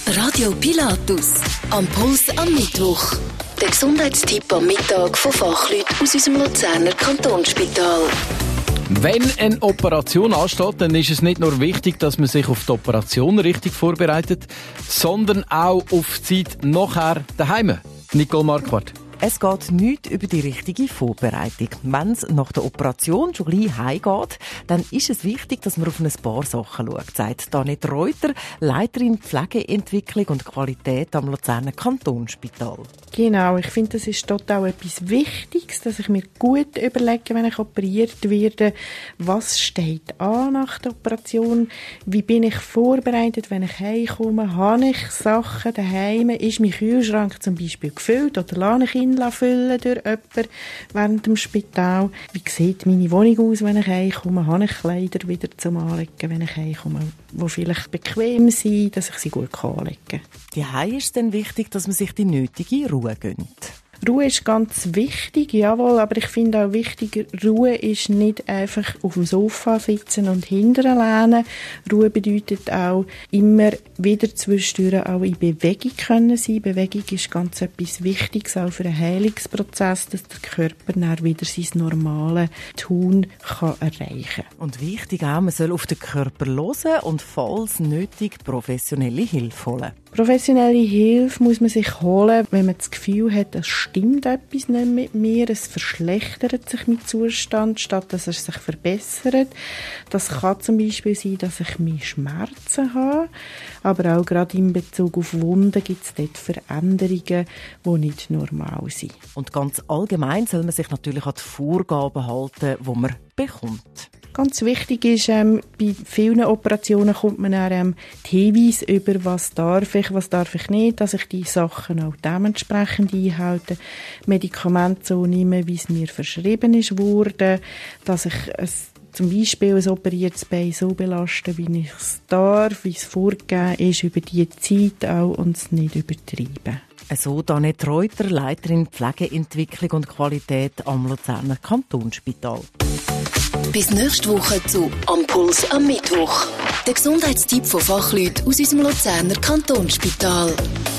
Radio Pilatus. Am Puls am Mittwoch. Der Gesundheitstipp am Mittag von Fachleuten aus unserem Luzerner Kantonsspital. Wenn eine Operation ansteht, dann ist es nicht nur wichtig, dass man sich auf die Operation richtig vorbereitet, sondern auch auf die Zeit nachher daheim. Nicole Marquardt. Es geht nichts über die richtige Vorbereitung. Wenn es nach der Operation schon gleich heimgeht, dann ist es wichtig, dass man auf ein paar Sachen schaut, sagt Danette Reuter, Leiterin Pflegeentwicklung und Qualität am Luzerner Kantonsspital. Genau, ich finde, das ist total etwas Wichtiges, dass ich mir gut überlege, wenn ich operiert werde, was steht an nach der Operation, wie bin ich vorbereitet, wenn ich heimkomme, habe ich Sachen daheim, ist mein Kühlschrank zum Beispiel gefüllt oder lasse ich ihn füllen durch jemanden während dem Spital, wie sieht meine Wohnung aus, wenn ich heimkomme, habe ich Kleider wieder zum Anlegen, wenn ich heimkomme, die vielleicht bequem sind, dass ich sie gut anlegen kann. Daheim ist es dann wichtig, dass man sich die nötige Ruhe gönnt. Ruhe ist ganz wichtig, jawohl, aber ich finde auch wichtig, Ruhe ist nicht einfach auf dem Sofa sitzen und hinterher lehnen. Ruhe bedeutet auch, immer wieder zwischendurch auch in Bewegung können sein. Bewegung ist ganz etwas Wichtiges, auch für einen Heilungsprozess, dass der Körper dann wieder sein normales Tun kann erreichen kann. Und wichtig auch, man soll auf den Körper hören und falls nötig professionelle Hilfe holen. Professionelle Hilfe muss man sich holen, wenn man das Gefühl hat, es stimmt etwas nicht mit mir, es verschlechtert sich mein Zustand, statt dass er sich verbessert. Das kann zum Beispiel sein, dass ich mehr Schmerzen habe, aber auch gerade in Bezug auf Wunden gibt es dort Veränderungen, die nicht normal sind. Und ganz allgemein soll man sich natürlich an die Vorgaben halten, die man bekommt. Ganz wichtig ist, bei vielen Operationen kommt man dann die Hinweise über, was darf ich nicht, dass ich die Sachen auch dementsprechend einhalte, Medikamente so nehme, wie es mir verschrieben ist worden, dass ich zum Beispiel ein operiertes Bein so belasten, wie ich es darf, wie es vorgegeben ist, über die Zeit auch und es nicht übertreiben. So Danette Reuter, Leiterin Pflegeentwicklung und Qualität am Luzerner Kantonsspital. Bis nächste Woche zu «Am Puls am Mittwoch». Der Gesundheitstipp von Fachleuten aus unserem Luzerner Kantonsspital.